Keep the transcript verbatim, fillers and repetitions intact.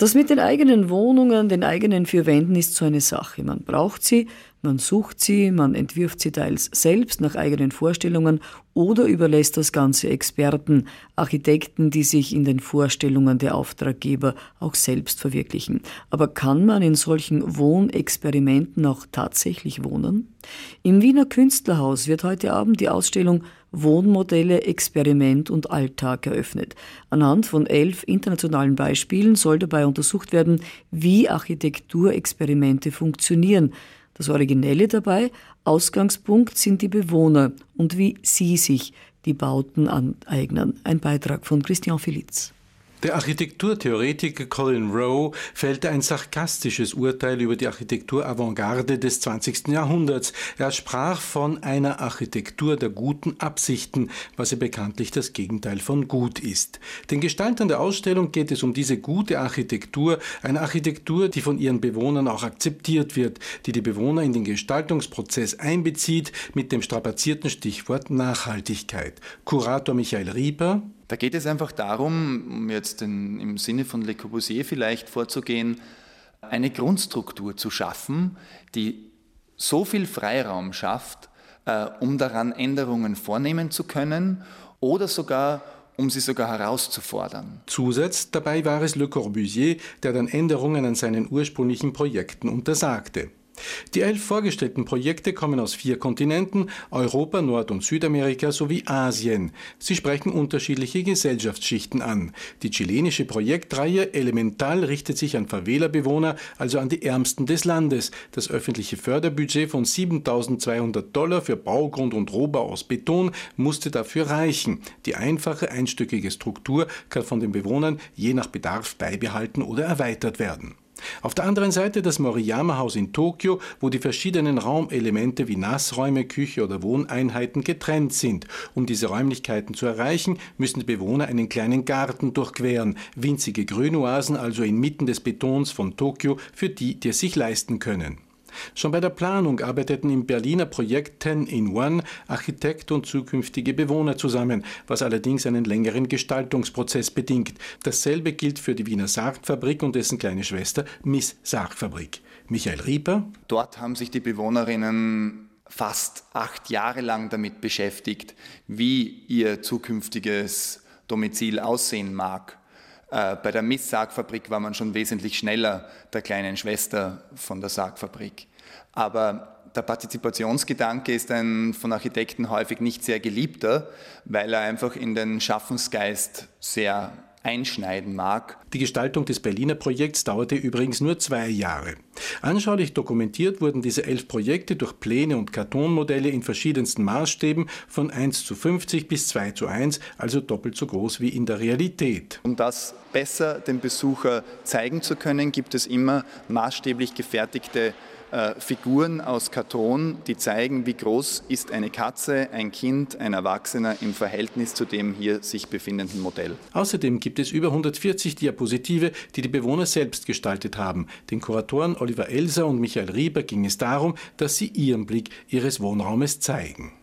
Das mit den eigenen Wohnungen, den eigenen vier Wänden ist so eine Sache. Man braucht sie, man sucht sie, man entwirft sie teils selbst nach eigenen Vorstellungen oder überlässt das Ganze Experten, Architekten, die sich in den Vorstellungen der Auftraggeber auch selbst verwirklichen. Aber kann man in solchen Wohnexperimenten auch tatsächlich wohnen? Im Wiener Künstlerhaus wird heute Abend die Ausstellung Wohnmodelle, Experiment und Alltag eröffnet. Anhand von elf internationalen Beispielen soll dabei untersucht werden, wie Architekturexperimente funktionieren. Das Originelle dabei, Ausgangspunkt sind die Bewohner und wie sie sich die Bauten aneignen. Ein Beitrag von Christian Filitz. Der Architekturtheoretiker Colin Rowe fällte ein sarkastisches Urteil über die Architektur-Avantgarde des zwanzigsten Jahrhunderts. Er sprach von einer Architektur der guten Absichten, was ja bekanntlich das Gegenteil von gut ist. Den Gestaltern der Ausstellung geht es um diese gute Architektur, eine Architektur, die von ihren Bewohnern auch akzeptiert wird, die die Bewohner in den Gestaltungsprozess einbezieht, mit dem strapazierten Stichwort Nachhaltigkeit. Kurator Michael Rieper: Da geht es einfach darum, um jetzt in, im Sinne von Le Corbusier vielleicht vorzugehen, eine Grundstruktur zu schaffen, die so viel Freiraum schafft, äh, um daran Änderungen vornehmen zu können oder sogar, um sie sogar herauszufordern. Zusatz dabei war es Le Corbusier, der dann Änderungen an seinen ursprünglichen Projekten untersagte. Die elf vorgestellten Projekte kommen aus vier Kontinenten, Europa, Nord- und Südamerika sowie Asien. Sie sprechen unterschiedliche Gesellschaftsschichten an. Die chilenische Projektreihe Elemental richtet sich an Favela-Bewohner, also an die Ärmsten des Landes. Das öffentliche Förderbudget von siebentausendzweihundert Dollar für Baugrund und Rohbau aus Beton musste dafür reichen. Die einfache, einstöckige Struktur kann von den Bewohnern je nach Bedarf beibehalten oder erweitert werden. Auf der anderen Seite das Moriyama-Haus in Tokio, wo die verschiedenen Raumelemente wie Nassräume, Küche oder Wohneinheiten getrennt sind. Um diese Räumlichkeiten zu erreichen, müssen die Bewohner einen kleinen Garten durchqueren. Winzige Grünoasen also inmitten des Betons von Tokio für die, die es sich leisten können. Schon bei der Planung arbeiteten im Berliner Projekt Ten in One Architekt und zukünftige Bewohner zusammen, was allerdings einen längeren Gestaltungsprozess bedingt. Dasselbe gilt für die Wiener Sargfabrik und dessen kleine Schwester Miss Sargfabrik. Michael Rieper: Dort haben sich die Bewohnerinnen fast acht Jahre lang damit beschäftigt, wie ihr zukünftiges Domizil aussehen mag. Bei der Miss Sargfabrik war man schon wesentlich schneller der kleinen Schwester von der Sargfabrik. Aber der Partizipationsgedanke ist ein von Architekten häufig nicht sehr geliebter, weil er einfach in den Schaffensgeist sehr einschneiden mag. Die Gestaltung des Berliner Projekts dauerte übrigens nur zwei Jahre. Anschaulich dokumentiert wurden diese elf Projekte durch Pläne und Kartonmodelle in verschiedensten Maßstäben von eins zu fünfzig bis zwei zu eins, also doppelt so groß wie in der Realität. Um das besser dem Besucher zeigen zu können, gibt es immer maßstäblich gefertigte äh, Figuren aus Karton, die zeigen, wie groß ist eine Katze, ein Kind, ein Erwachsener im Verhältnis zu dem hier sich befindenden Modell. Außerdem gibt es über hundertvierzig Diapositive, die die Bewohner selbst gestaltet haben. Den Kuratoren Oliver Elser und Michael Rieber ging es darum, dass sie ihren Blick ihres Wohnraumes zeigen.